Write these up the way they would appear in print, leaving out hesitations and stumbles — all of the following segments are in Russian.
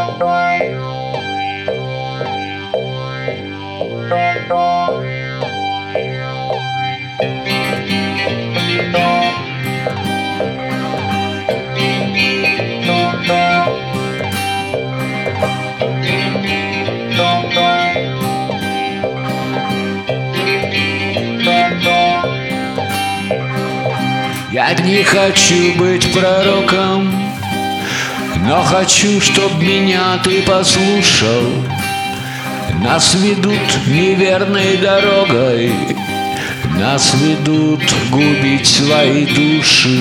Я не хочу быть пророком, но хочу, чтоб меня ты послушал. Нас ведут неверной дорогой, нас ведут губить свои души.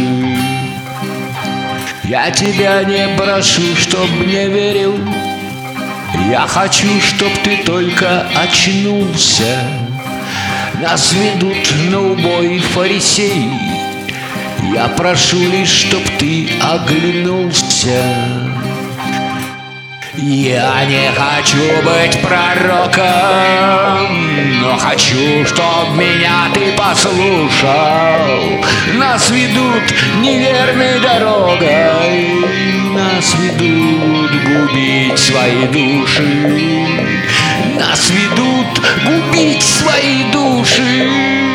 Я тебя не прошу, чтоб мне верил, я хочу, чтоб ты только очнулся. Нас ведут на убой фарисеи, я прошу лишь, чтоб ты оглянулся. Я не хочу быть пророком, но хочу, чтоб меня ты послушал. Нас ведут неверной дорогой, нас ведут губить свои души. Нас ведут губить свои души.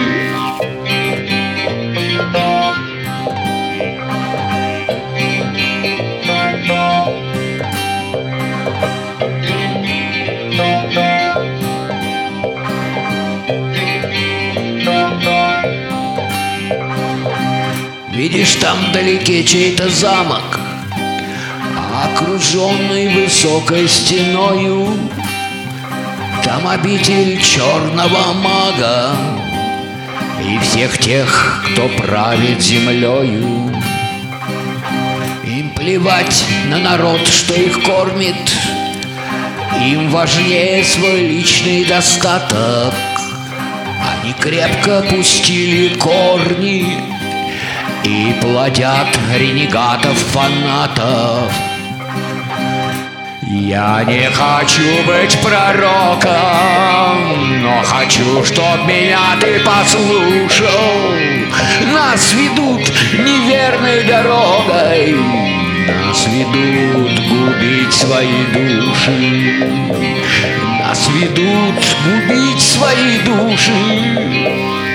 Видишь, там вдалеке чей-то замок, окруженный высокой стеною. Там обитель черного мага и всех тех, кто правит землею. Им плевать на народ, что их кормит, им важнее свой личный достаток. Они крепко пустили корни и плодят ренегатов-фанатов. Я не хочу быть пророком, но хочу, чтоб меня ты послушал. Нас ведут неверной дорогой, нас ведут губить свои души. Нас ведут губить свои души.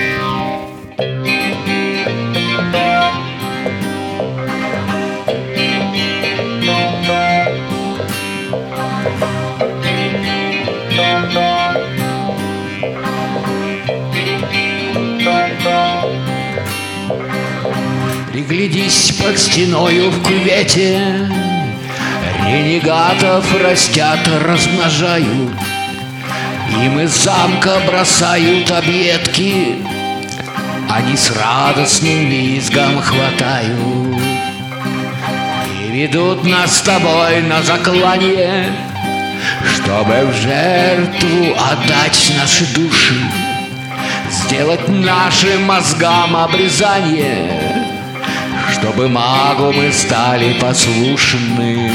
Приглядись под стеною в кювете, ренегатов растят, размножают. Им из замка бросают объедки, они с радостным визгом хватают и ведут нас с тобой на заклание, чтобы в жертву отдать наши души, сделать нашим мозгам обрезание, чтобы магу мы стали послушны.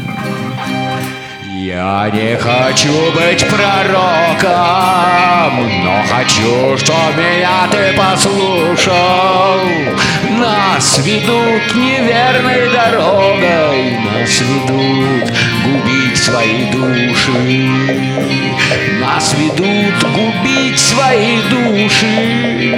Я не хочу быть пророком, но хочу, чтоб меня ты послушал. Нас ведут неверной дорогой, нас ведут губить свои души. Нас ведут губить свои души.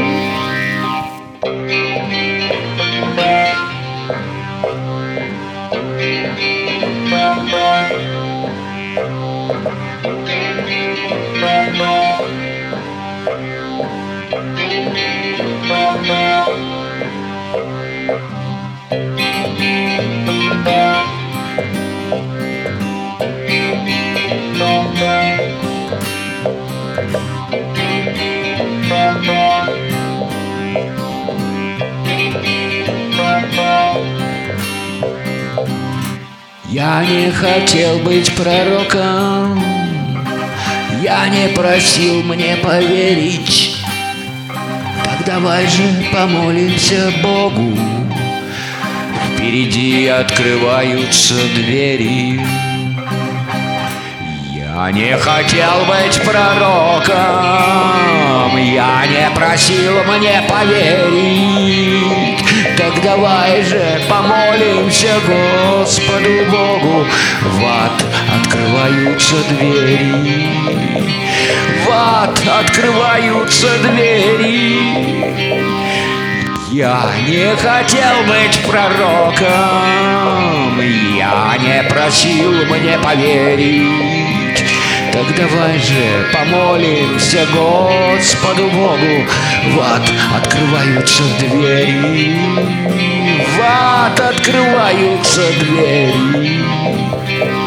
Я не хотел быть пророком, я не просил мне поверить. Так давай же помолимся Богу, впереди открываются двери. Я не хотел быть пророком, я не просил мне поверить. Так давай же помолимся Господу Богу, в ад открываются двери, в ад открываются двери. Я не хотел быть пророком, я не просил мне поверить. Так давай же помолимся Господу Богу, в ад открываются двери, в ад открываются двери.